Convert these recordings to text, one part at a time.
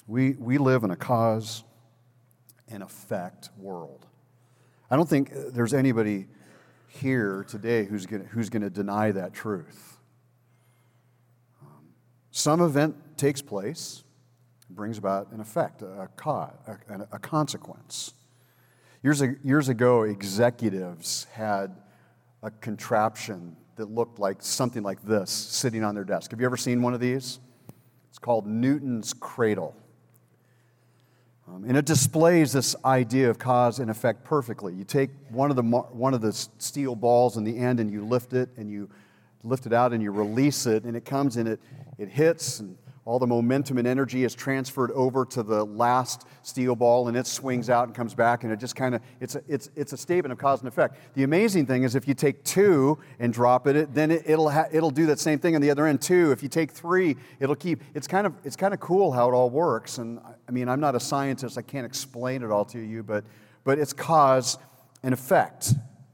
We live in a cause and effect world. I don't think there's anybody here today who's going to deny that truth. Some event takes place, brings about an effect, a cause, a consequence. Years ago, executives had a contraption that looked like something like this sitting on their desk. Have you ever seen one of these? It's called Newton's cradle. And it displays this idea of cause and effect perfectly. You take one of the steel balls in the end and you lift it out and you release it, and it comes and it hits, and all the momentum and energy is transferred over to the last steel ball, and it swings out and comes back, and it just kind of, it's a statement of cause and effect. The amazing thing is if you take two and drop it, then it'll do that same thing on the other end too. If you take three, it'll keep. It's kind of cool how it all works. And I mean, I'm not a scientist, I can't explain it all to you, but it's cause and effect.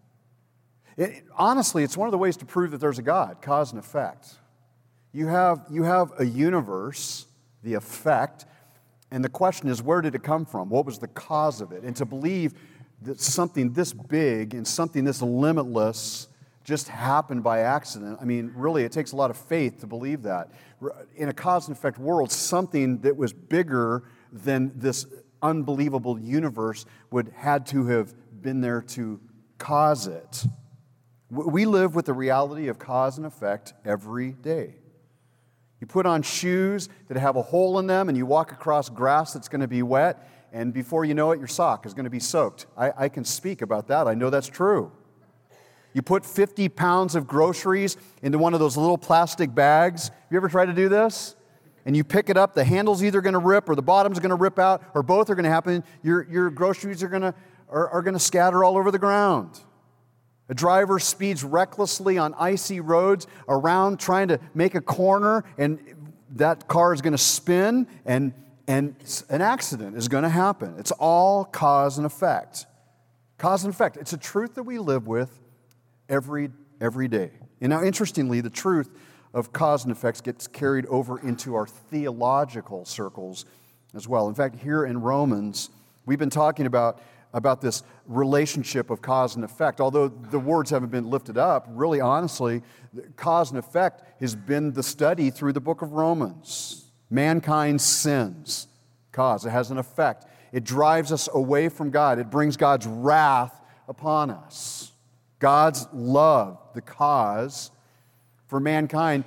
Honestly, it's one of the ways to prove that there's a God, cause and effect. You have a universe, the effect, and the question is, where did it come from? What was the cause of it? And to believe that something this big and something this limitless just happened by accident, I mean, really, it takes a lot of faith to believe that. In a cause and effect world, something that was bigger than this unbelievable universe had to have been there to cause it. We live with the reality of cause and effect every day. You put on shoes that have a hole in them and you walk across grass that's going to be wet, and before you know it, your sock is going to be soaked. I can speak about that. I know that's true. You put 50 pounds of groceries into one of those little plastic bags. Have you ever tried to do this? And you pick it up, the handle's either going to rip or the bottom's going to rip out, or both are going to happen. Your groceries are going to scatter all over the ground. A driver speeds recklessly on icy roads around trying to make a corner, and that car is going to spin, and an accident is going to happen. It's all cause and effect. Cause and effect. It's a truth that we live with every day. And now, interestingly, the truth of cause and effects gets carried over into our theological circles as well. In fact, here in Romans, we've been talking about this relationship of cause and effect. Although the words haven't been lifted up, really honestly, cause and effect has been the study through the book of Romans. Mankind sins. Cause. It has an effect. It drives us away from God. It brings God's wrath upon us. God's love, the cause for mankind,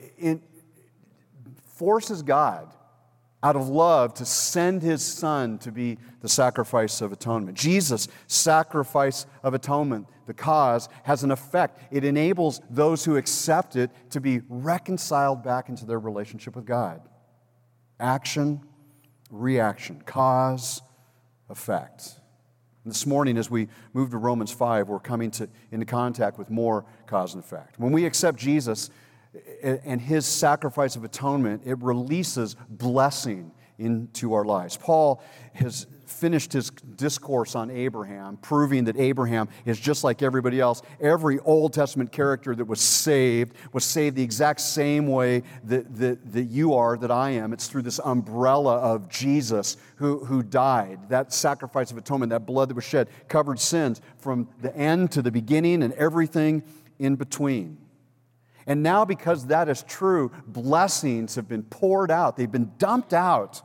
forces God out of love to send His Son to be the sacrifice of atonement. Jesus' sacrifice of atonement, the cause, has an effect. It enables those who accept it to be reconciled back into their relationship with God. Action, reaction, cause, effect. And this morning, as we move to Romans 5, we're coming into contact with more cause and effect. When we accept Jesus and His sacrifice of atonement, it releases blessing into our lives. Paul has finished his discourse on Abraham, proving that Abraham is just like everybody else. Every Old Testament character that was saved the exact same way that you are, that I am. It's through this umbrella of Jesus who died. That sacrifice of atonement, that blood that was shed, covered sins from the end to the beginning and everything in between. And now, because that is true, blessings have been poured out. They've been dumped out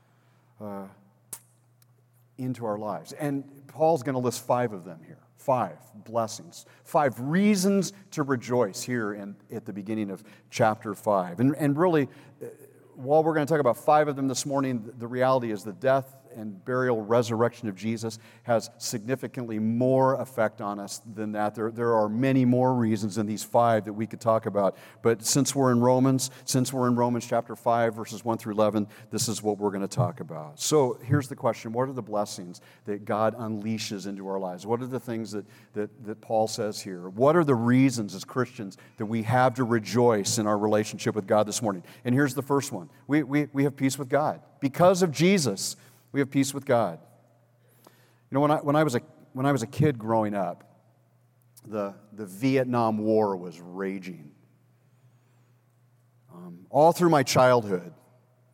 into our lives. And Paul's going to list 5 of them here. 5 blessings. 5 reasons to rejoice here at the beginning of chapter 5. And really, while we're going to talk about 5 of them this morning, the reality is the death and burial, resurrection of Jesus has significantly more effect on us than that. There are many more reasons than these 5 that we could talk about. But since we're in Romans chapter 5, verses 1 through 11, this is what we're going to talk about. So here's the question. What are the blessings that God unleashes into our lives? What are the things that Paul says here? What are the reasons as Christians that we have to rejoice in our relationship with God this morning? And here's the first one. We have peace with God. Because of Jesus, we have peace with God. You know, when I was a kid growing up, the Vietnam War was raging. All through my childhood,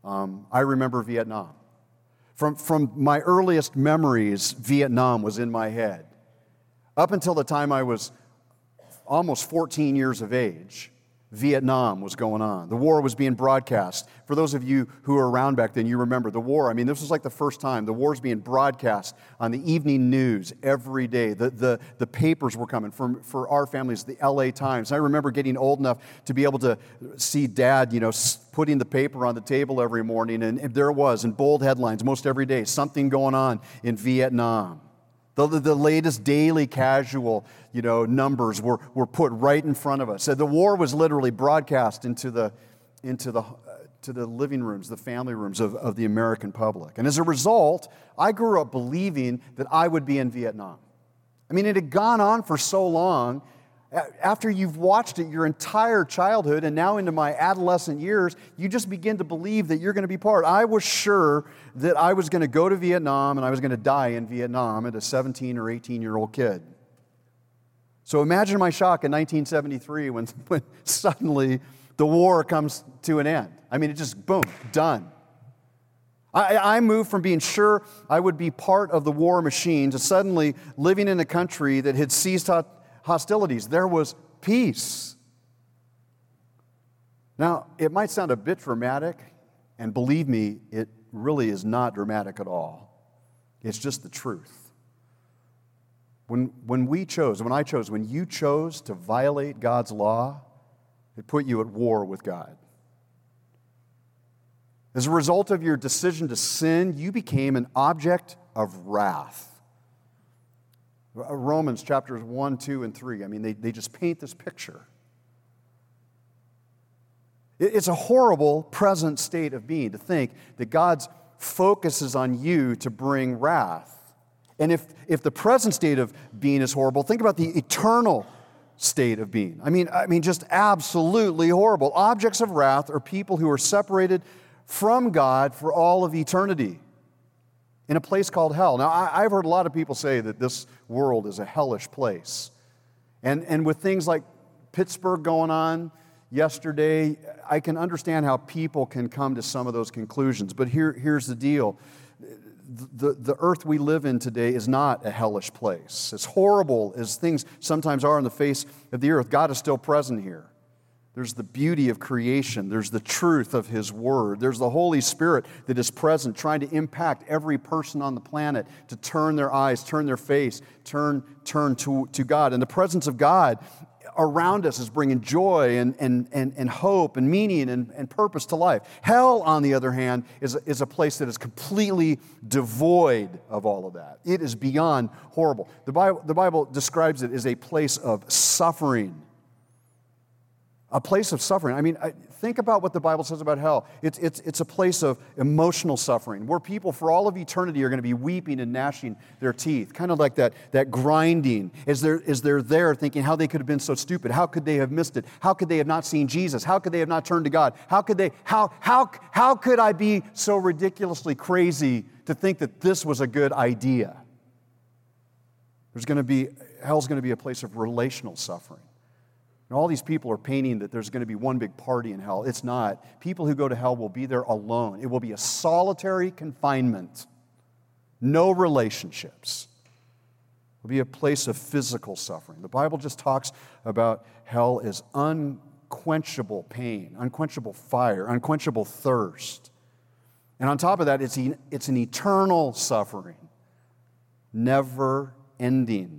I remember Vietnam. From my earliest memories, Vietnam was in my head. Up until the time I was almost 14 years of age, Vietnam was going on. The war was being broadcast. For those of you who were around back then, you remember the war. I mean, this was like the first time. The war's being broadcast on the evening news every day. The papers were coming for our families, the LA Times. I remember getting old enough to be able to see Dad, putting the paper on the table every morning, and there it was in bold headlines most every day, something going on in Vietnam. The latest daily casual, numbers were put right in front of us. So the war was literally broadcast into the living rooms, the family rooms of the American public. And as a result, I grew up believing that I would be in Vietnam. I mean, it had gone on for so long. After you've watched it your entire childhood and now into my adolescent years, you just begin to believe that you're going to be part. I was sure that I was going to go to Vietnam and I was going to die in Vietnam as a 17 or 18-year-old kid. So imagine my shock in 1973 when suddenly the war comes to an end. I mean, it just, boom, done. I moved from being sure I would be part of the war machine to suddenly living in a country that had ceased hostilities. There was peace. Now, it might sound a bit dramatic, and believe me, it really is not dramatic at all. It's just the truth. When you chose to violate God's law, it put you at war with God. As a result of your decision to sin, you became an object of wrath. Romans chapters 1, 2, and 3, I mean, they just paint this picture. It's a horrible present state of being to think that God's focus is on you to bring wrath. And if the present state of being is horrible, think about the eternal state of being. I mean, just absolutely horrible. Objects of wrath are people who are separated from God for all of eternity in a place called hell. Now, I've heard a lot of people say that this world is a hellish place. And with things like Pittsburgh going on yesterday, I can understand how people can come to some of those conclusions. But here's the deal. The earth we live in today is not a hellish place. As horrible as things sometimes are on the face of the earth, God is still present here. There's the beauty of creation. There's the truth of His Word. There's the Holy Spirit that is present, trying to impact every person on the planet to turn their eyes, turn their face, turn to God. And the presence of God around us is bringing joy and hope and meaning and purpose to life. Hell, on the other hand, is a place that is completely devoid of all of that. It is beyond horrible. The Bible describes it as a place of suffering. A place of suffering. I mean, think about what the Bible says about hell. It's a place of emotional suffering where people for all of eternity are going to be weeping and gnashing their teeth. Kind of like that grinding as they're there thinking how they could have been so stupid. How could they have missed it? How could they have not seen Jesus? How could they have not turned to God? How could I be so ridiculously crazy to think that this was a good idea? Hell's going to be a place of relational suffering. And all these people are painting that there's going to be one big party in hell. It's not. People who go to hell will be there alone. It will be a solitary confinement. No relationships. It will be a place of physical suffering. The Bible just talks about hell as unquenchable pain, unquenchable fire, unquenchable thirst. And on top of that, it's an eternal suffering, never ending.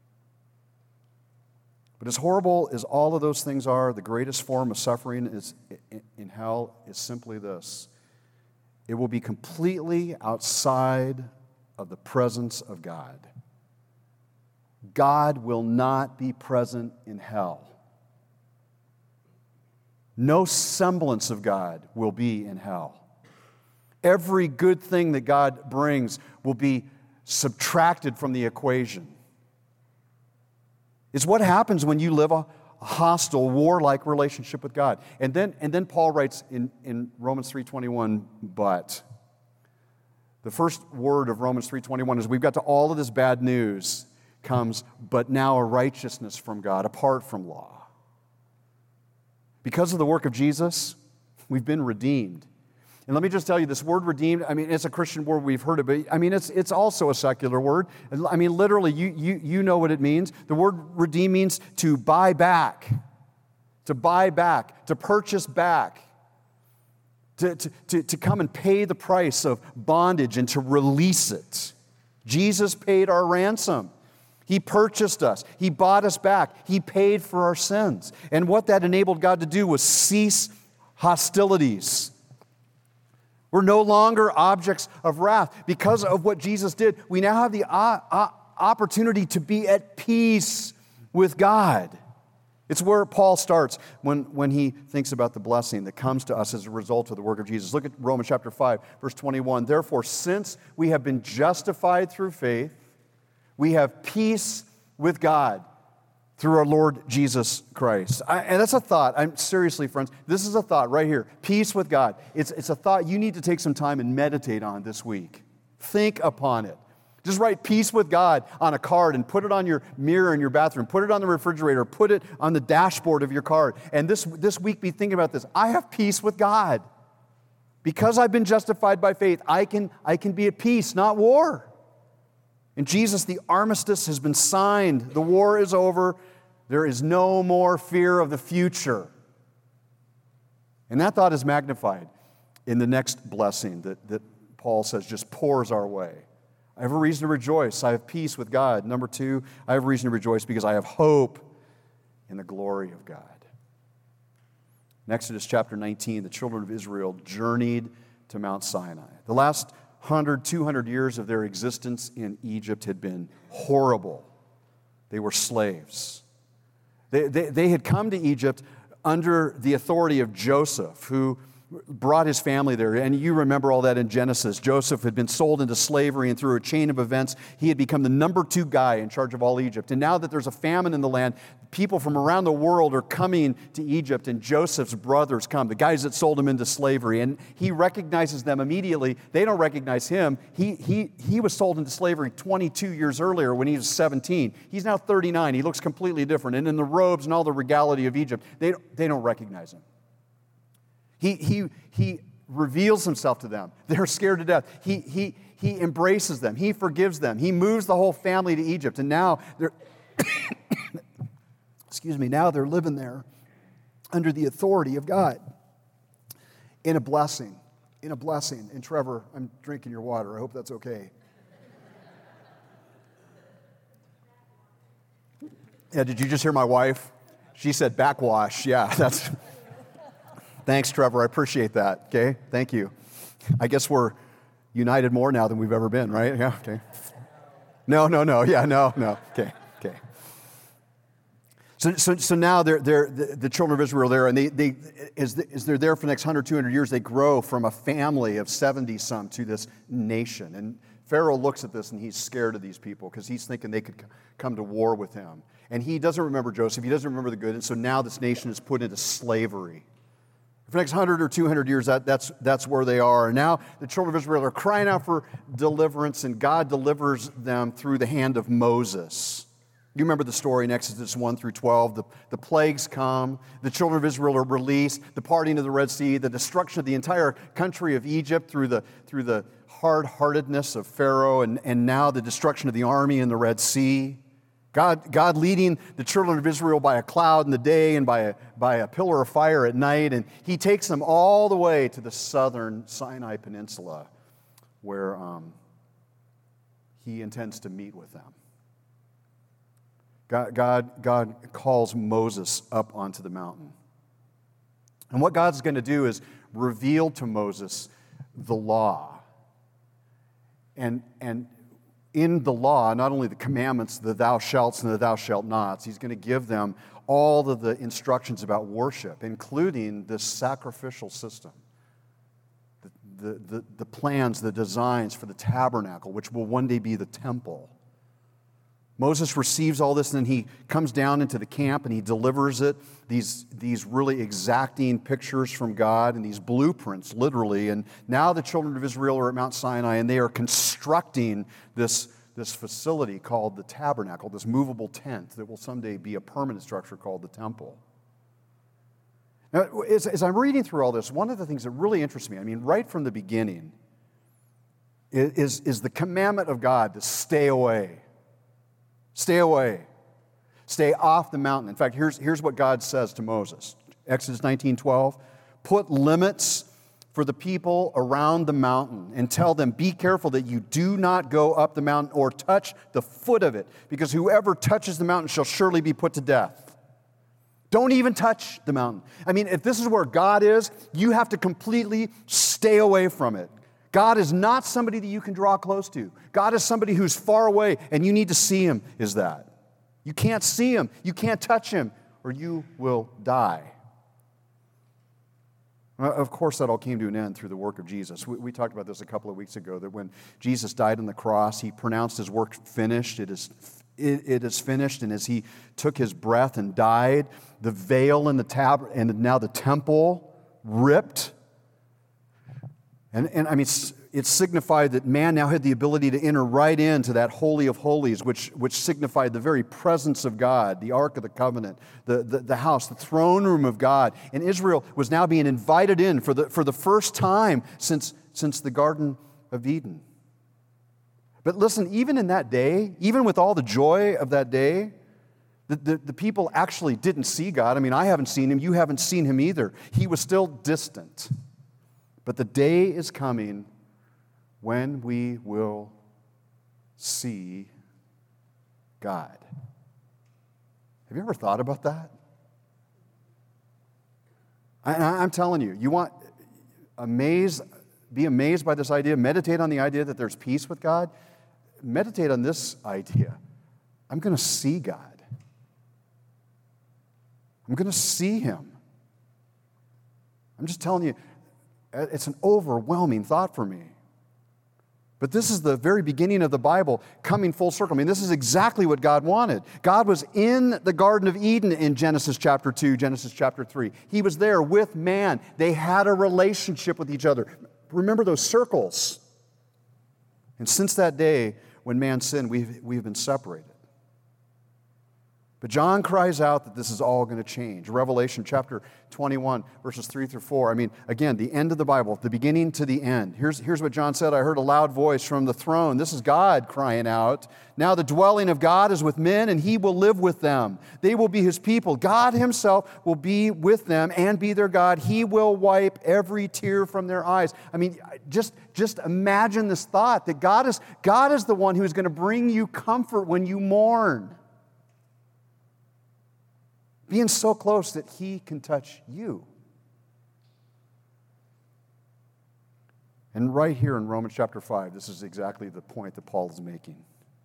But as horrible as all of those things are, the greatest form of suffering in hell is simply this. It will be completely outside of the presence of God. God will not be present in hell. No semblance of God will be in hell. Every good thing that God brings will be subtracted from the equation. It's what happens when you live a hostile, warlike relationship with God. And then Paul writes in Romans 3:21, but. The first word of Romans 3:21 is we've got to all of this bad news comes, but now a righteousness from God apart from law. Because of the work of Jesus, we've been redeemed. And let me just tell you, this word redeemed, I mean, it's a Christian word, we've heard it, but I mean, it's also a secular word. I mean, literally, you know what it means. The word redeem means to buy back, to purchase back, to come and pay the price of bondage and to release it. Jesus paid our ransom. He purchased us. He bought us back. He paid for our sins. And what that enabled God to do was cease hostilities. We're no longer objects of wrath. Because of what Jesus did, we now have the opportunity to be at peace with God. It's where Paul starts when he thinks about the blessing that comes to us as a result of the work of Jesus. Look at Romans chapter 5, verse 21. Therefore, since we have been justified through faith, we have peace with God through our Lord Jesus Christ. And that's a thought. Seriously, friends, this is a thought right here. Peace with God. It's a thought you need to take some time and meditate on this week. Think upon it. Just write peace with God on a card and put it on your mirror in your bathroom. Put it on the refrigerator. Put it on the dashboard of your car. And this week be thinking about this. I have peace with God. Because I've been justified by faith, I can be at peace, not war. In Jesus, the armistice has been signed. The war is over. There is no more fear of the future. And that thought is magnified in the next blessing that Paul says just pours our way. I have a reason to rejoice. I have peace with God. Number 2, I have a reason to rejoice because I have hope in the glory of God. In Exodus chapter 19, the children of Israel journeyed to Mount Sinai. The last 100, 200 years of their existence in Egypt had been horrible. They were slaves. They had come to Egypt under the authority of Joseph, who brought his family there. And you remember all that in Genesis. Joseph had been sold into slavery, and through a chain of events, he had become the number 2 guy in charge of all Egypt. And now that there's a famine in the land, people from around the world are coming to Egypt, and Joseph's brothers come, the guys that sold him into slavery. And he recognizes them immediately. They don't recognize him. He was sold into slavery 22 years earlier when he was 17. He's now 39. He looks completely different. And in the robes and all the regality of Egypt, they don't recognize him. He reveals himself to them. They're scared to death. He embraces them. He forgives them. He moves the whole family to Egypt. And now they're, now they're living there under the authority of God in a blessing. And Trevor, I'm drinking your water. I hope that's okay. Yeah, did you just hear my wife? She said backwash. Yeah, that's... Thanks, Trevor. I appreciate that. Okay, thank you. I guess we're united more now than we've ever been, right? Yeah, okay. No. Yeah, no. Okay. So now the children of Israel are there, and they as they're there for the next 100, 200 years, they grow from a family of 70-some to this nation. And Pharaoh looks at this, and he's scared of these people because he's thinking they could come to war with him. And he doesn't remember Joseph. He doesn't remember the good. And so now this nation is put into slavery. For the next 100 or 200 years, that's where they are. And now the children of Israel are crying out for deliverance, and God delivers them through the hand of Moses. You remember the story in Exodus 1 through 12. The plagues come. The children of Israel are released. The parting of the Red Sea. The destruction of the entire country of Egypt through the hard-heartedness of Pharaoh. And now the destruction of the army in the Red Sea. God leading the children of Israel by a cloud in the day and by a pillar of fire at night. And he takes them all the way to the southern Sinai Peninsula where he intends to meet with them. God calls Moses up onto the mountain. And what God's going to do is reveal to Moses the law. And in the law, not only the commandments, the thou shalt and the thou shalt nots, he's going to give them all of the instructions about worship, including this sacrificial system, the plans, the designs for the tabernacle, which will one day be the temple. Moses receives all this, and then he comes down into the camp and he delivers it, these really exacting pictures from God and these blueprints, literally. And now the children of Israel are at Mount Sinai, and they are constructing this facility called the tabernacle, this movable tent that will someday be a permanent structure called the temple. Now, as I'm reading through all this, one of the things that really interests me, I mean, right from the beginning, is the commandment of God to stay away. Stay away. Stay off the mountain. In fact, here's what God says to Moses. Exodus 19:12. Put limits for the people around the mountain and tell them, be careful that you do not go up the mountain or touch the foot of it, because whoever touches the mountain shall surely be put to death. Don't even touch the mountain. I mean, if this is where God is, you have to completely stay away from it. God is not somebody that you can draw close to. God is somebody who's far away, and you need to see him, is that. You can't see him. You can't touch him, or you will die. Of course, that all came to an end through the work of Jesus. We talked about this a couple of weeks ago, that when Jesus died on the cross, he pronounced his work finished. It is finished. And as he took his breath and died, the veil in the and now the temple ripped. And I mean, it signified that man now had the ability to enter right into that Holy of Holies, which signified the very presence of God, the Ark of the Covenant, the house, the throne room of God. And Israel was now being invited in for the first time since the Garden of Eden. But listen, even in that day, even with all the joy of that day, the people actually didn't see God. I mean, I haven't seen him. You haven't seen him either. He was still distant. But the day is coming when we will see God. Have you ever thought about that? I'm telling you, you want be amazed by this idea, meditate on the idea that there's peace with God. Meditate on this idea. I'm going to see God. I'm going to see him. I'm just telling you, it's an overwhelming thought for me. But this is the very beginning of the Bible coming full circle. I mean, this is exactly what God wanted. God was in the Garden of Eden in Genesis chapter 2, Genesis chapter 3. He was there with man. They had a relationship with each other. Remember those circles. And since that day when man sinned, we've been separated. But John cries out that this is all going to change. Revelation chapter 21, verses 3 through 4. I mean, again, the end of the Bible, the beginning to the end. Here's what John said. I heard a loud voice from the throne. This is God crying out. Now the dwelling of God is with men, and he will live with them. They will be his people. God himself will be with them and be their God. He will wipe every tear from their eyes. I mean, just imagine this thought, that God is the one who is going to bring you comfort when you mourn. Being so close that he can touch you. And right here in Romans chapter 5, this is exactly the point that Paul is making.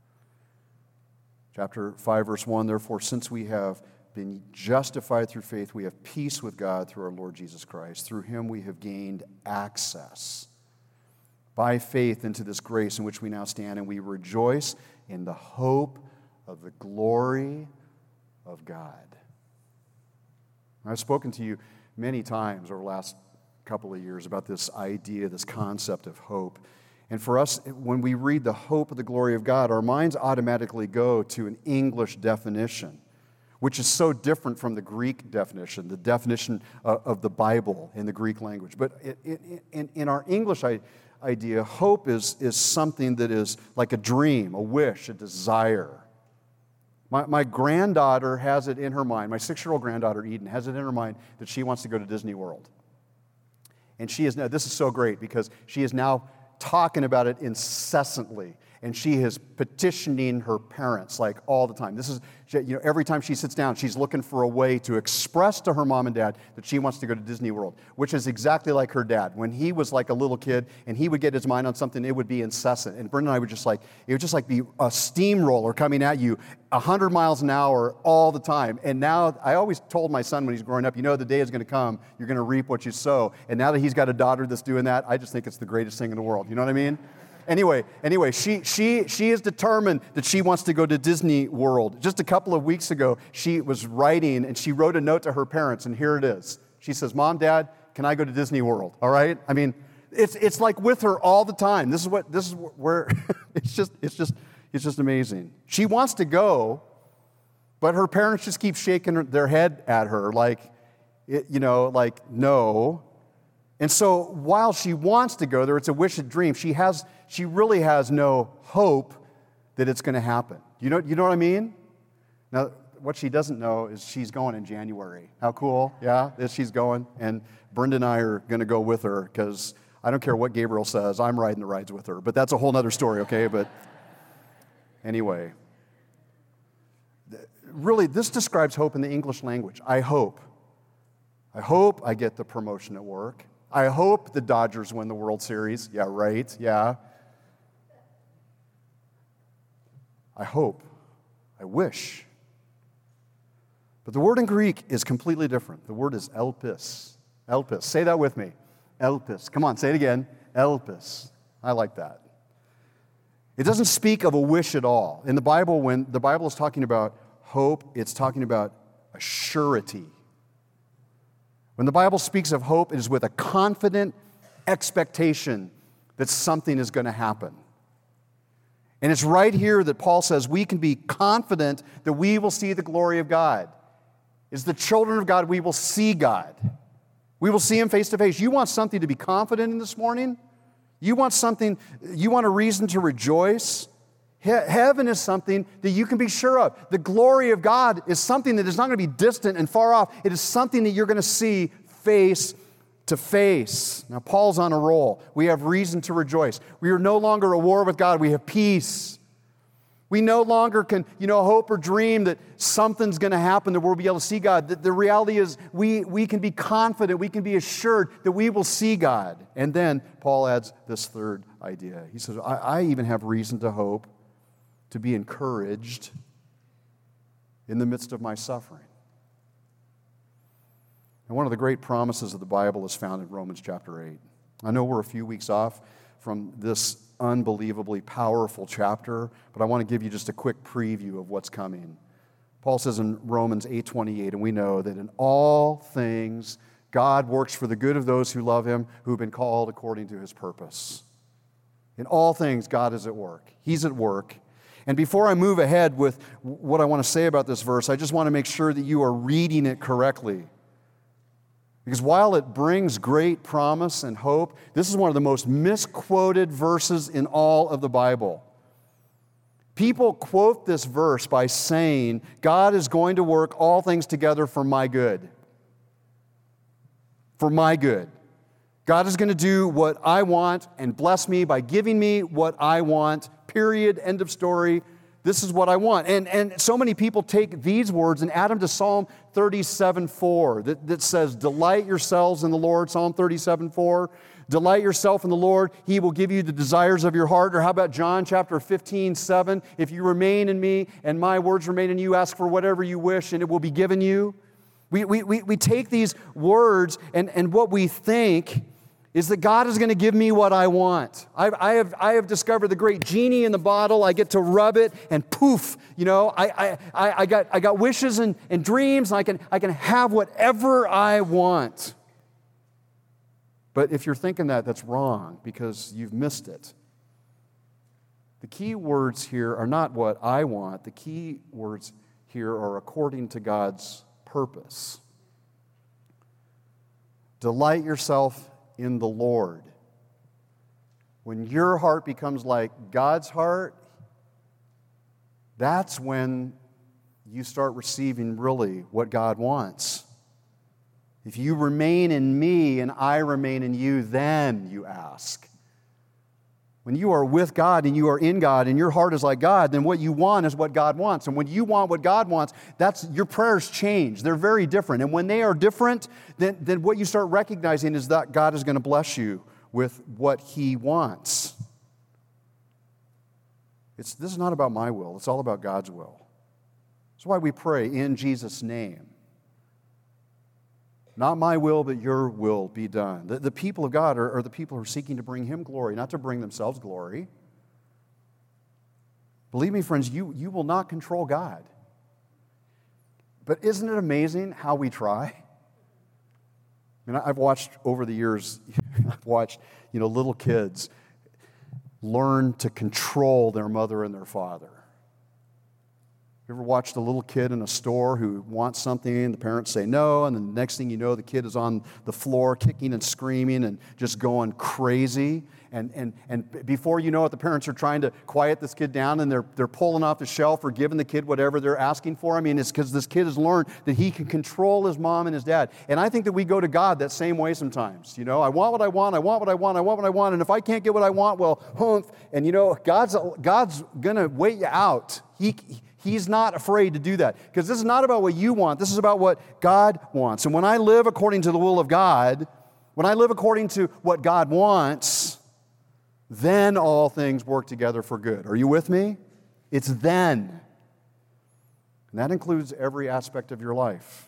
Chapter 5, verse 1, therefore, since we have been justified through faith, we have peace with God through our Lord Jesus Christ. Through him we have gained access by faith into this grace in which we now stand, and we rejoice in the hope of the glory of God. I've spoken to you many times over the last couple of years about this idea, this concept of hope. And for us, when we read the hope of the glory of God, our minds automatically go to an English definition, which is so different from the Greek definition, the definition of the Bible in the Greek language. But in our English idea, hope is something that is like a dream, a wish, a desire. My granddaughter has it in her mind, my 6-year-old granddaughter Eden has it in her mind that she wants to go to Disney World. And she is now, this is so great because she is now talking about it incessantly. And she is petitioning her parents like all the time. This is, every time she sits down, she's looking for a way to express to her mom and dad that she wants to go to Disney World, which is exactly like her dad. When he was like a little kid and he would get his mind on something, it would be incessant. And Brenda and I would it would just like be a steamroller coming at you 100 miles an hour all the time. And now, I always told my son when he's growing up, the day is going to come, you're going to reap what you sow. And now that he's got a daughter that's doing that, I just think it's the greatest thing in the world. You know what I mean? Anyway, she is determined that she wants to go to Disney World. Just a couple of weeks ago, she was writing and she wrote a note to her parents, and here it is. She says, Mom, Dad, can I go to Disney World? All right? I mean, it's like with her all the time. This is where it's just amazing. She wants to go, but her parents just keep shaking their head at her like no. And so while she wants to go there, it's a wish, a dream. She really has no hope that it's going to happen. You know what I mean? Now, what she doesn't know is she's going in January. How cool, yeah, that she's going. And Brenda and I are going to go with her because I don't care what Gabriel says. I'm riding the rides with her. But that's a whole other story, okay? But anyway, really, this describes hope in the English language. I hope I get the promotion at work. I hope the Dodgers win the World Series. Yeah, right, yeah. I hope. I wish. But the word in Greek is completely different. The word is elpis. Elpis. Say that with me. Elpis. Come on, say it again. Elpis. I like that. It doesn't speak of a wish at all. In the Bible, when the Bible is talking about hope, it's talking about a surety. When the Bible speaks of hope, it is with a confident expectation that something is going to happen. And it's right here that Paul says we can be confident that we will see the glory of God. As the children of God, we will see God. We will see Him face to face. You want something to be confident in this morning? You want a reason to rejoice? Heaven is something that you can be sure of. The glory of God is something that is not going to be distant and far off. It is something that you're going to see face to face. Now, Paul's on a roll. We have reason to rejoice. We are no longer at war with God. We have peace. We no longer can, hope or dream that something's going to happen, that we'll be able to see God. The reality is we can be confident, we can be assured that we will see God. And then Paul adds this third idea. He says, I even have reason to hope, to be encouraged in the midst of my suffering. And one of the great promises of the Bible is found in Romans chapter 8. I know we're a few weeks off from this unbelievably powerful chapter, but I want to give you just a quick preview of what's coming. Paul says in Romans 8:28, and we know that in all things God works for the good of those who love Him, who have been called according to His purpose. In all things, God is at work. He's at work. And before I move ahead with what I want to say about this verse, I just want to make sure that you are reading it correctly. Because while it brings great promise and hope, this is one of the most misquoted verses in all of the Bible. People quote this verse by saying, God is going to work all things together for my good. For my good. God is going to do what I want and bless me by giving me what I want. Period. End of story. This is what I want. And so many people take these words and add them to Psalm 37:4 that says, delight yourselves in the Lord. Psalm 37:4. Delight yourself in the Lord. He will give you the desires of your heart. Or how about John chapter 15:7? If you remain in me and my words remain in you, ask for whatever you wish and it will be given you. We take these words and what we think is that God is going to give me what I want. I have discovered the great genie in the bottle. I get to rub it and poof, I got wishes and dreams. And I can have whatever I want. But if you're thinking that, that's wrong because you've missed it. The key words here are not what I want. The key words here are according to God's purpose. Delight yourself in the Lord. When your heart becomes like God's heart, that's when you start receiving really what God wants. If you remain in me and I remain in you, then you ask. When you are with God and you are in God and your heart is like God, then what you want is what God wants. And when you want what God wants, your prayers change. They're very different. And when they are different, then what you start recognizing is that God is going to bless you with what He wants. This is not about my will. It's all about God's will. That's why we pray in Jesus' name. Not my will, but your will be done. The people of God are the people who are seeking to bring Him glory, not to bring themselves glory. Believe me, friends, you will not control God. But isn't it amazing how we try? I mean, I've watched over the years, little kids learn to control their mother and their father. You ever watched a little kid in a store who wants something and the parents say no, and then the next thing you know, the kid is on the floor kicking and screaming and just going crazy? And before you know it, the parents are trying to quiet this kid down, and they're pulling off the shelf or giving the kid whatever they're asking for. I mean, it's because this kid has learned that he can control his mom and his dad. And I think that we go to God that same way sometimes. You know, I want what I want, I want what I want, I want what I want, and if I can't get what I want, well, humph. And you know, God's going to wait you out. He's not afraid to do that, because this is not about what you want. This is about what God wants. And when I live according to the will of God, when I live according to what God wants, then all things work together for good. Are you with me? It's then. And that includes every aspect of your life,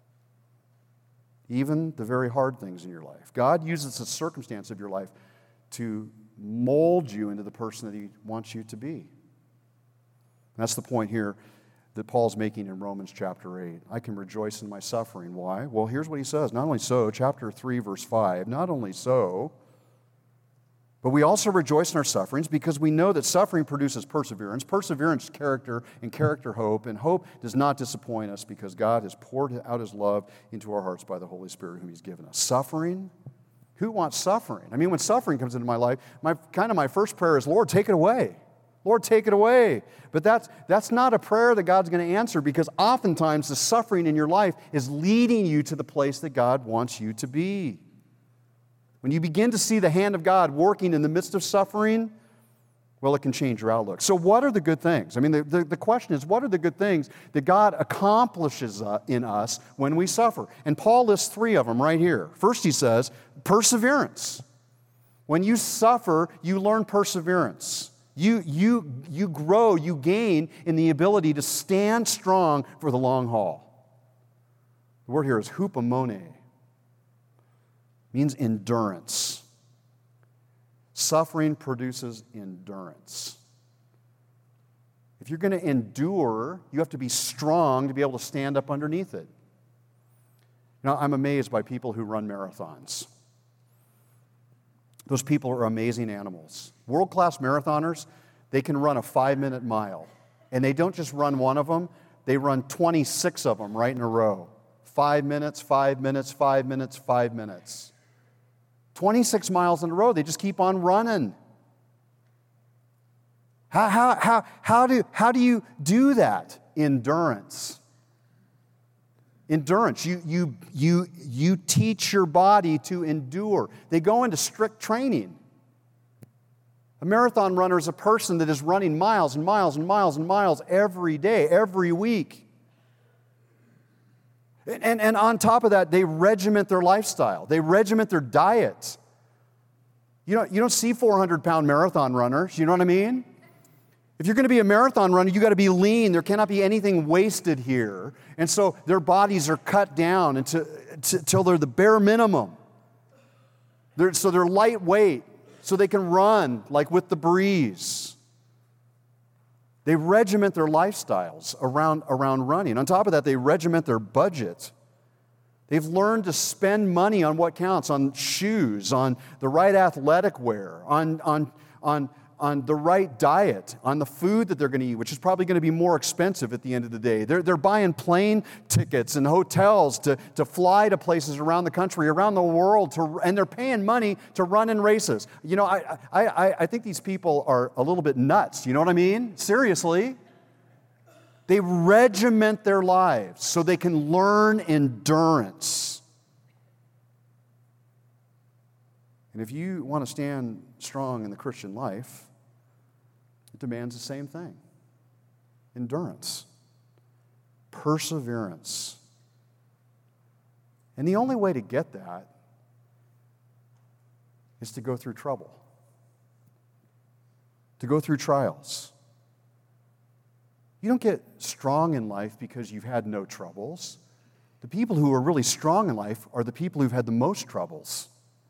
even the very hard things in your life. God uses the circumstance of your life to mold you into the person that He wants you to be. That's the point here that Paul's making in Romans chapter 8. I can rejoice in my suffering. Why? Well, here's what he says. Not only so, chapter 3, verse 5, not only so, but we also rejoice in our sufferings because we know that suffering produces perseverance, perseverance character, and character hope, and hope does not disappoint us because God has poured out His love into our hearts by the Holy Spirit whom He's given us. Suffering? Who wants suffering? I mean, when suffering comes into my life, my first prayer is, Lord, take it away. Lord, take it away. But that's not a prayer that God's going to answer, because oftentimes the suffering in your life is leading you to the place that God wants you to be. When you begin to see the hand of God working in the midst of suffering, well, it can change your outlook. So what are the good things? I mean, the question is, what are the good things that God accomplishes in us when we suffer? And Paul lists 3 of them right here. First, he says, perseverance. When you suffer, you learn perseverance. You grow, you gain in the ability to stand strong for the long haul. The word here is hupomone. Means endurance. Suffering produces endurance. If you're going to endure, you have to be strong to be able to stand up underneath it. You know, I'm amazed by people who run marathons. Those people are amazing animals. World-class marathoners, they can run a 5-minute mile. And they don't just run one of them, they run 26 of them right in a row. 5 minutes, 5 minutes, 5 minutes, 5 minutes. 26 miles in a row, they just keep on running. How do you do that? Endurance. Endurance. You teach your body to endure. They go into strict training. A marathon runner is a person that is running miles and miles and miles and miles every day, every week. And on top of that, they regiment their lifestyle. They regiment their diet. You don't see 400-pound marathon runners, you know what I mean? If you're going to be a marathon runner, you got to be lean. There cannot be anything wasted here. And so their bodies are cut down until they're the bare minimum. So they're lightweight, so they can run like with the breeze. They regiment their lifestyles around running. On top of that, they regiment their budget. They've learned to spend money on what counts, on shoes, on the right athletic wear, on the right diet, on the food that they're going to eat, which is probably going to be more expensive at the end of the day. They're buying plane tickets and hotels to fly to places around the country, around the world, and they're paying money to run in races. You know, I think these people are a little bit nuts. You know what I mean? Seriously. They regiment their lives so they can learn endurance. And if you want to stand strong in the Christian life, it demands the same thing. Endurance. Perseverance. And the only way to get that is to go through trouble. To go through trials. You don't get strong in life because you've had no troubles. The people who are really strong in life are the people who've had the most troubles.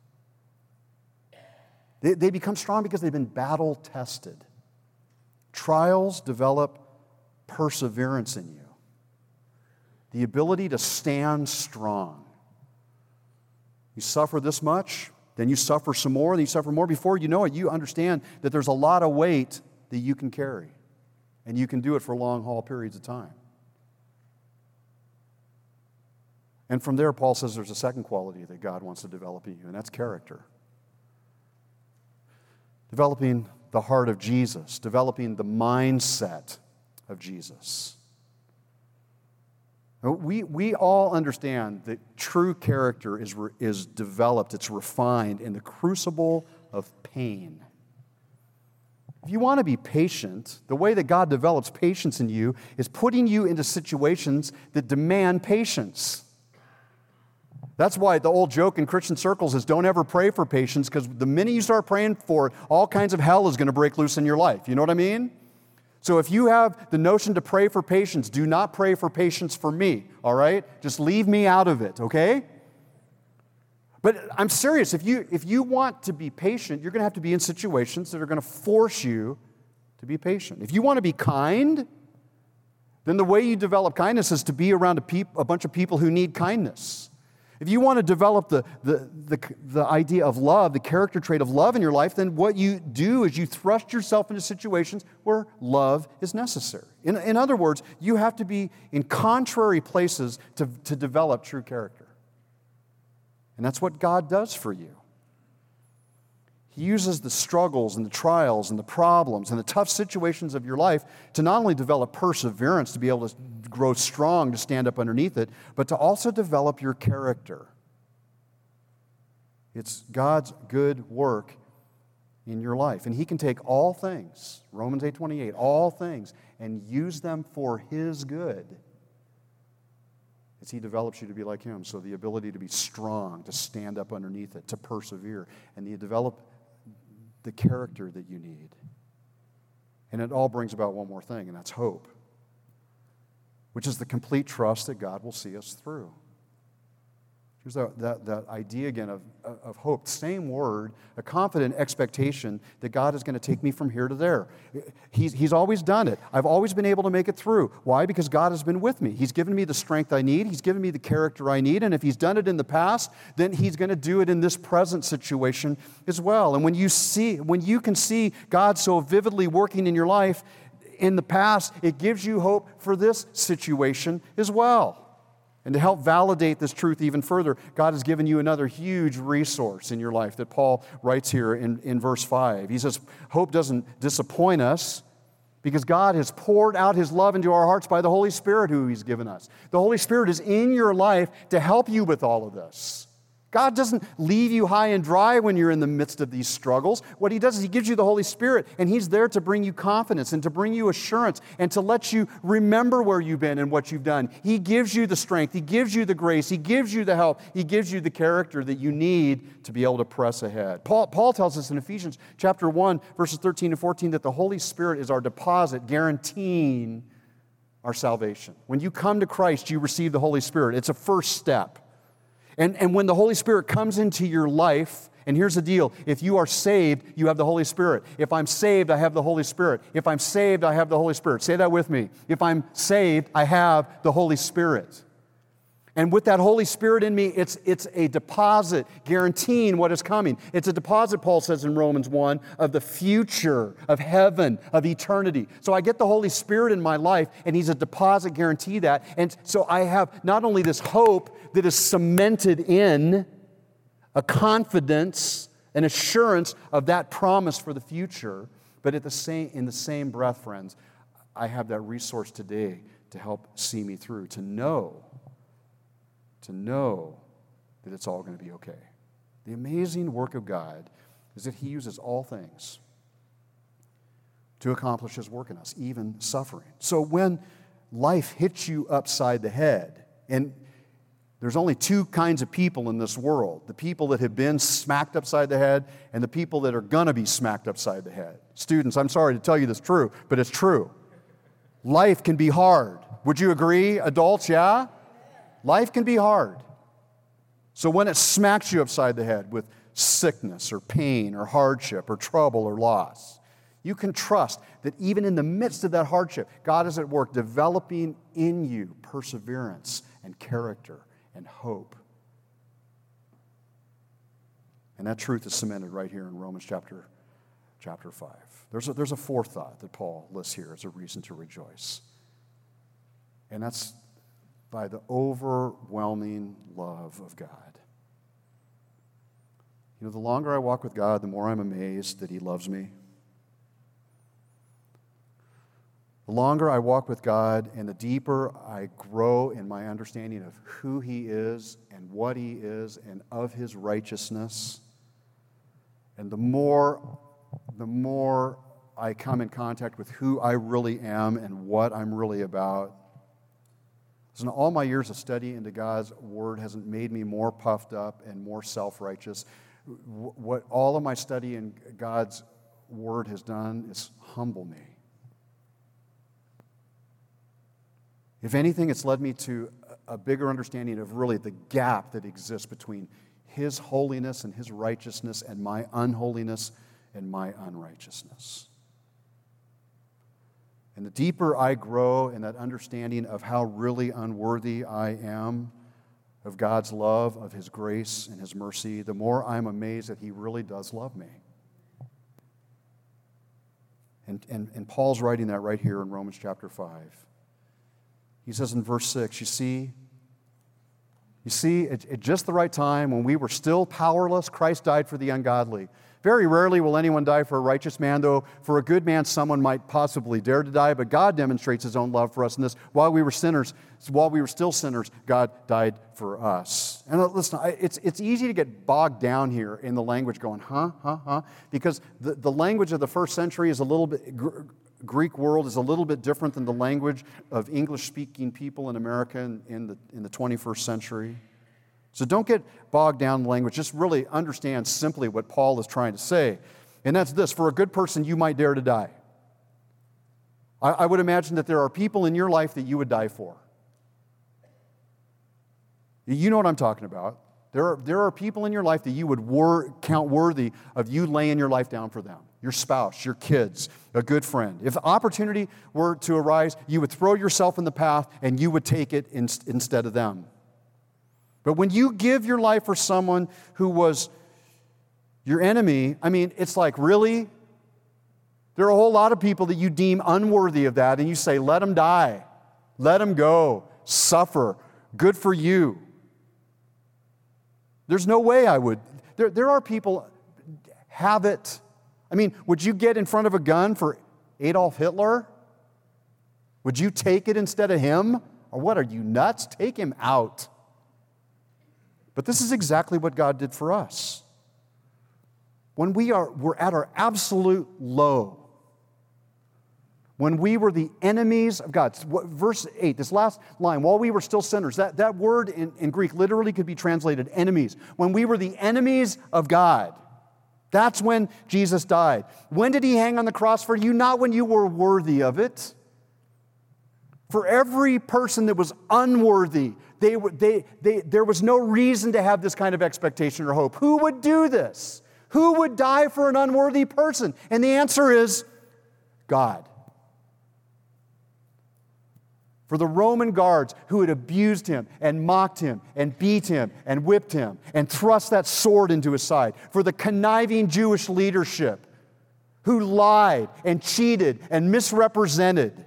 They become strong because they've been battle-tested. Trials develop perseverance in you. The ability to stand strong. You suffer this much, then you suffer some more, then you suffer more. Before you know it, you understand that there's a lot of weight that you can carry. And you can do it for long-haul periods of time. And from there, Paul says there's a second quality that God wants to develop in you, and that's character. Developing the heart of Jesus, developing the mindset of Jesus. We all understand that true character is developed, it's refined in the crucible of pain. If you want to be patient, the way that God develops patience in you is putting you into situations that demand patience. That's why the old joke in Christian circles is don't ever pray for patience, because the minute you start praying for it, all kinds of hell is going to break loose in your life. You know what I mean? So if you have the notion to pray for patience, do not pray for patience for me, all right? Just leave me out of it, okay? But I'm serious. If you want to be patient, you're going to have to be in situations that are going to force you to be patient. If you want to be kind, then the way you develop kindness is to be around a bunch of people who need kindness. If you want to develop the idea of love, the character trait of love in your life, then what you do is you thrust yourself into situations where love is necessary. In other words, you have to be in contrary places to develop true character. And that's what God does for you. He uses the struggles and the trials and the problems and the tough situations of your life to not only develop perseverance, to be able to grow strong, to stand up underneath it, but to also develop your character. It's God's good work in your life. And He can take all things, Romans 8:28, all things, and use them for His good as He develops you to be like Him. So the ability to be strong, to stand up underneath it, to persevere, and you develop the character that you need. And it all brings about one more thing, and that's hope, which is the complete trust that God will see us through. Here's that idea again of hope. Same word, a confident expectation that God is going to take me from here to there. He's always done it. I've always been able to make it through. Why? Because God has been with me. He's given me the strength I need. He's given me the character I need. And if He's done it in the past, then He's going to do it in this present situation as well. And when you can see God so vividly working in your life in the past, it gives you hope for this situation as well. And to help validate this truth even further, God has given you another huge resource in your life that Paul writes here in verse 5. He says, hope doesn't disappoint us because God has poured out His love into our hearts by the Holy Spirit who He's given us. The Holy Spirit is in your life to help you with all of this. God doesn't leave you high and dry when you're in the midst of these struggles. What He does is He gives you the Holy Spirit, and He's there to bring you confidence and to bring you assurance and to let you remember where you've been and what you've done. He gives you the strength. He gives you the grace. He gives you the help. He gives you the character that you need to be able to press ahead. Paul tells us in Ephesians chapter 1, verses 13 and 14, that the Holy Spirit is our deposit guaranteeing our salvation. When you come to Christ, you receive the Holy Spirit. It's a first step. And when the Holy Spirit comes into your life, and here's the deal, if you are saved, you have the Holy Spirit. If I'm saved, I have the Holy Spirit. If I'm saved, I have the Holy Spirit. Say that with me. If I'm saved, I have the Holy Spirit. And with that Holy Spirit in me, it's a deposit guaranteeing what is coming. It's a deposit, Paul says in Romans 1, of the future, of heaven, of eternity. So I get the Holy Spirit in my life, and He's a deposit guarantee that. And so I have not only this hope that is cemented in a confidence, an assurance of that promise for the future, but in the same breath, friends, I have that resource today to help see me through, to know that it's all going to be okay. The amazing work of God is that He uses all things to accomplish His work in us, even suffering. So when life hits you upside the head, and there's only two kinds of people in this world, the people that have been smacked upside the head and the people that are going to be smacked upside the head. Students, I'm sorry to tell you this true, but it's true. Life can be hard. Would you agree? Adults, yeah? Life can be hard. So when it smacks you upside the head with sickness or pain or hardship or trouble or loss, you can trust that even in the midst of that hardship, God is at work developing in you perseverance and character and hope. And that truth is cemented right here in Romans chapter chapter 5. There's a fourth thought that Paul lists here as a reason to rejoice. And that's by the overwhelming love of God. You know, the longer I walk with God, the more I'm amazed that He loves me. The longer I walk with God and the deeper I grow in my understanding of who He is and what He is and of His righteousness, and the more I come in contact with who I really am and what I'm really about. So all my years of study into God's Word hasn't made me more puffed up and more self-righteous. What all of my study in God's Word has done is humble me. If anything, it's led me to a bigger understanding of really the gap that exists between His holiness and His righteousness and my unholiness and my unrighteousness. And the deeper I grow in that understanding of how really unworthy I am of God's love, of His grace and His mercy, the more I'm amazed that He really does love me. And Paul's writing that right here in Romans chapter 5. He says in verse 6, you see, at just the right time, when we were still powerless, Christ died for the ungodly. Very rarely will anyone die for a righteous man, though for a good man someone might possibly dare to die, but God demonstrates His own love for us in this. While we were still sinners, God died for us. And listen, it's easy to get bogged down here in the language going, because the language of the first century is a little bit, Greek world is a little bit different than the language of English-speaking people in America in the 21st century. So don't get bogged down in the language. Just really understand simply what Paul is trying to say. And that's this: for a good person, you might dare to die. I would imagine that there are people in your life that you would die for. You know what I'm talking about. There are people in your life that you would count worthy of you laying your life down for them. Your spouse, your kids, a good friend. If opportunity were to arise, you would throw yourself in the path and you would take it instead of them. But when you give your life for someone who was your enemy, I mean, it's like, really? There are a whole lot of people that you deem unworthy of that, and you say, let them die. Let them go. Suffer. Good for you. There's no way I would. There are people, have it. I mean, would you get in front of a gun for Adolf Hitler? Would you take it instead of him? Or what, are you nuts? Take him out. But this is exactly what God did for us. When we're at our absolute low, when we were the enemies of God. Verse 8, this last line, while we were still sinners, that word in Greek literally could be translated enemies. When we were the enemies of God, that's when Jesus died. When did He hang on the cross for you? Not when you were worthy of it. For every person that was unworthy, there was no reason to have this kind of expectation or hope. Who would do this? Who would die for an unworthy person? And the answer is God. For the Roman guards who had abused Him and mocked Him and beat Him and whipped Him and thrust that sword into His side. For the conniving Jewish leadership who lied and cheated and misrepresented.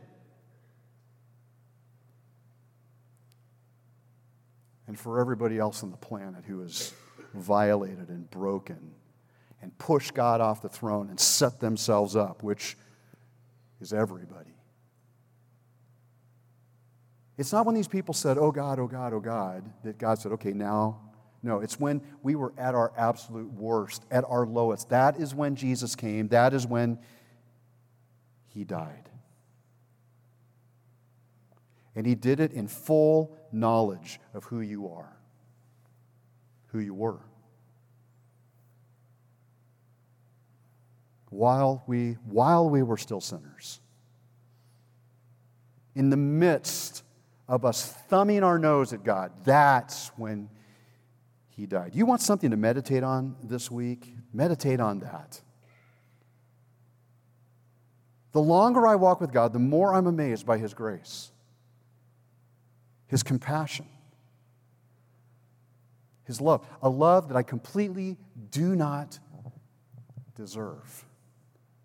And for everybody else on the planet who is violated and broken and pushed God off the throne and set themselves up, which is everybody. It's not when these people said, oh God, oh God, oh God, that God said, okay, now. No, it's when we were at our absolute worst, at our lowest. That is when Jesus came. That is when He died. And He did it in full knowledge of who you are, who you were. While we were still sinners, in the midst of us thumbing our nose at God, that's when He died. You want something to meditate on this week? Meditate on that. The longer I walk with God, the more I'm amazed by His grace, His compassion, His love, a love that I completely do not deserve.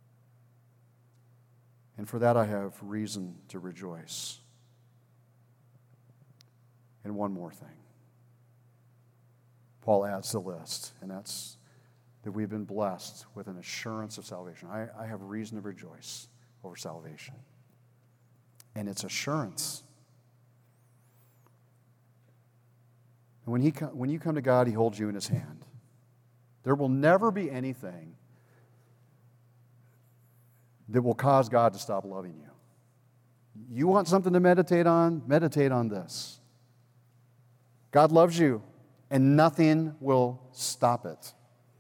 And for that I have reason to rejoice. And one more thing. Paul adds to the list, and that's that we've been blessed with an assurance of salvation. I have reason to rejoice over salvation. And it's assurance. And when you come to God, He holds you in His hand. There will never be anything that will cause God to stop loving you. You want something to meditate on? Meditate on this. God loves you, and nothing will stop it.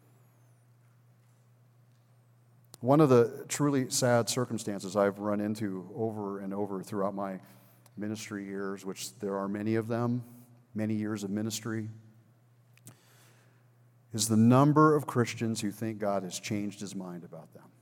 One of the truly sad circumstances I've run into over and over throughout my ministry years, which there are many of them, many years of ministry, is the number of Christians who think God has changed His mind about them.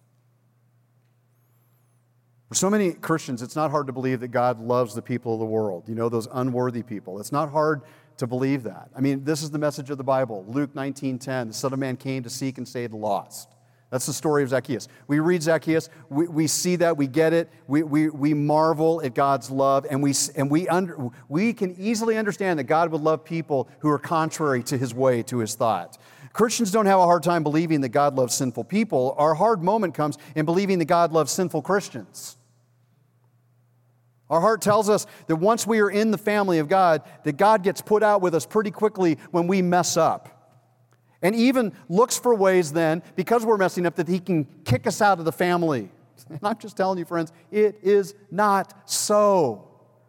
For so many Christians, it's not hard to believe that God loves the people of the world, those unworthy people. It's not hard to believe that. I mean, this is the message of the Bible. Luke 19:10, the Son of Man came to seek and save the lost. That's the story of Zacchaeus. We read Zacchaeus, we see that, we get it, we marvel at God's love, and we can easily understand that God would love people who are contrary to His way, to His thought. Christians don't have a hard time believing that God loves sinful people. Our hard moment comes in believing that God loves sinful Christians. Our heart tells us that once we are in the family of God, that God gets put out with us pretty quickly when we mess up. And even looks for ways then, because we're messing up, that He can kick us out of the family. And I'm just telling you, friends, it is not so.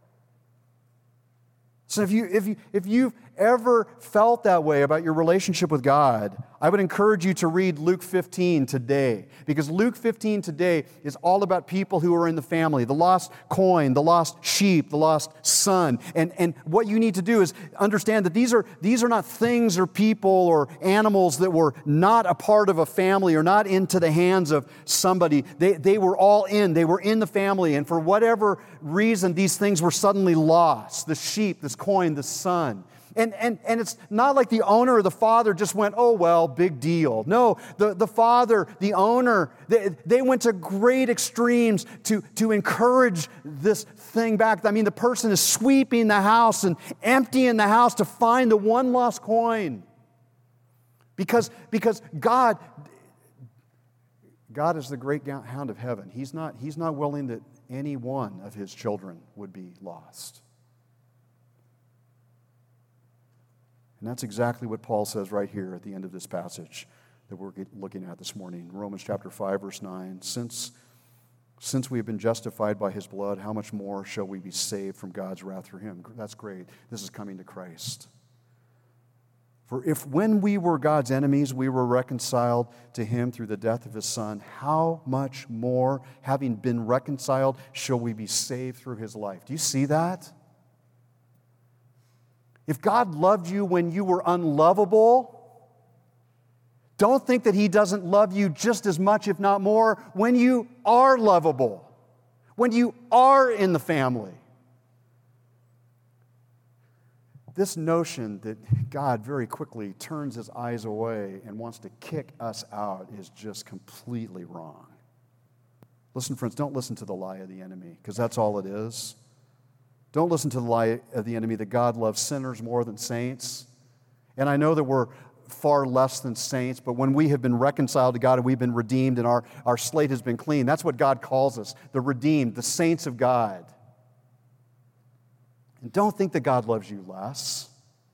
So if you've ever felt that way about your relationship with God, I would encourage you to read Luke 15 today, because Luke 15 today is all about people who are in the family, the lost coin, the lost sheep, the lost son. And what you need to do is understand that these are not things or people or animals that were not a part of a family or not into the hands of somebody. They were all in. They were in the family, and for whatever reason, these things were suddenly lost. The sheep, this coin, the son. And it's not like the owner or the father just went, oh, well, big deal. No, the father, the owner, they went to great extremes to encourage this thing back. I mean, the person is sweeping the house and emptying the house to find the one lost coin. Because God is the great hound of heaven. He's not willing that any one of His children would be lost. And that's exactly what Paul says right here at the end of this passage that we're looking at this morning. Romans chapter 5, verse 9. Since we have been justified by His blood, how much more shall we be saved from God's wrath through Him? That's great. This is coming to Christ. For if when we were God's enemies, we were reconciled to Him through the death of His Son, how much more, having been reconciled, shall we be saved through His life? Do you see that? If God loved you when you were unlovable, don't think that He doesn't love you just as much, if not more, when you are lovable, when you are in the family. This notion that God very quickly turns His eyes away and wants to kick us out is just completely wrong. Listen, friends, don't listen to the lie of the enemy, because that's all it is. Don't listen to the lie of the enemy that God loves sinners more than saints. And I know that we're far less than saints, but when we have been reconciled to God and we've been redeemed and our slate has been clean, that's what God calls us, the redeemed, the saints of God. And don't think that God loves you less.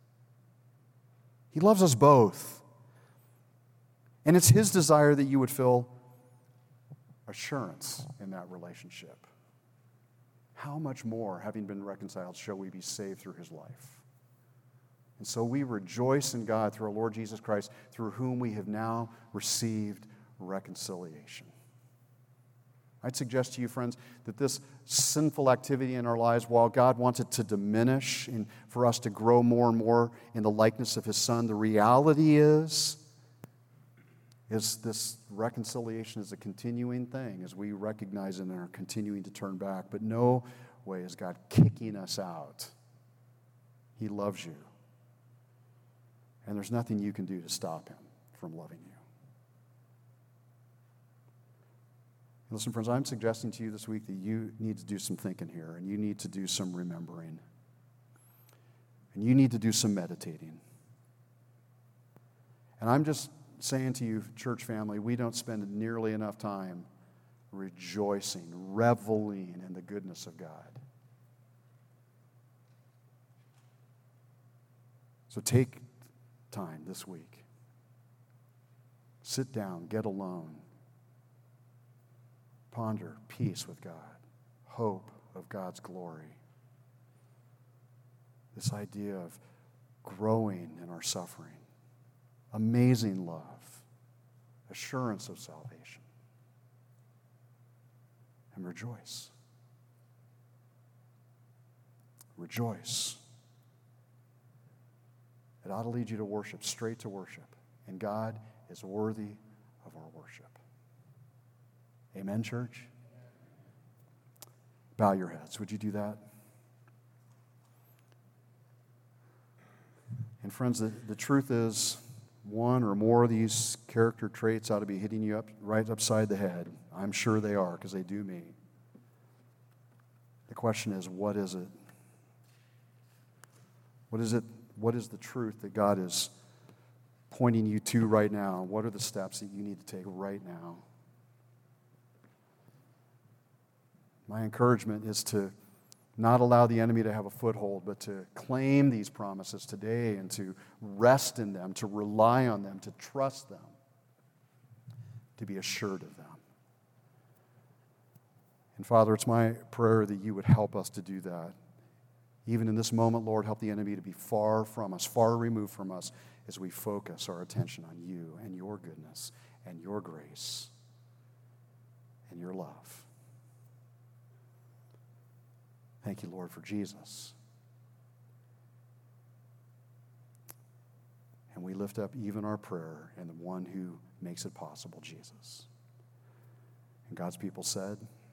He loves us both. And it's His desire that you would feel assurance in that relationship. How much more, having been reconciled, shall we be saved through His life? And so we rejoice in God through our Lord Jesus Christ, through whom we have now received reconciliation. I'd suggest to you, friends, that this sinful activity in our lives, while God wants it to diminish and for us to grow more and more in the likeness of His Son, the reality is this reconciliation is a continuing thing as we recognize it and are continuing to turn back. But no way is God kicking us out. He loves you. And there's nothing you can do to stop Him from loving you. Listen, friends, I'm suggesting to you this week that you need to do some thinking here, and you need to do some remembering, and you need to do some meditating. And I'm just saying to you, church family, we don't spend nearly enough time rejoicing, reveling in the goodness of God. So take time this week. Sit down, get alone. Ponder peace with God, hope of God's glory. This idea of growing in our suffering, amazing love, assurance of salvation, and rejoice. Rejoice. It ought to lead you to worship, straight to worship. And God is worthy of our worship. Amen, church? Bow your heads. Would you do that? And friends, the truth is, one or more of these character traits ought to be hitting you up right upside the head. I'm sure they are, because they do me. The question is, what is it? What is it? What is the truth that God is pointing you to right now? What are the steps that you need to take right now? My encouragement is to not allow the enemy to have a foothold, but to claim these promises today and to rest in them, to rely on them, to trust them, to be assured of them. And Father, it's my prayer that you would help us to do that. Even in this moment, Lord, help the enemy to be far from us, far removed from us, as we focus our attention on you and your goodness and your grace and your love. Thank you, Lord, for Jesus. And we lift up even our prayer in the one who makes it possible, Jesus. And God's people said,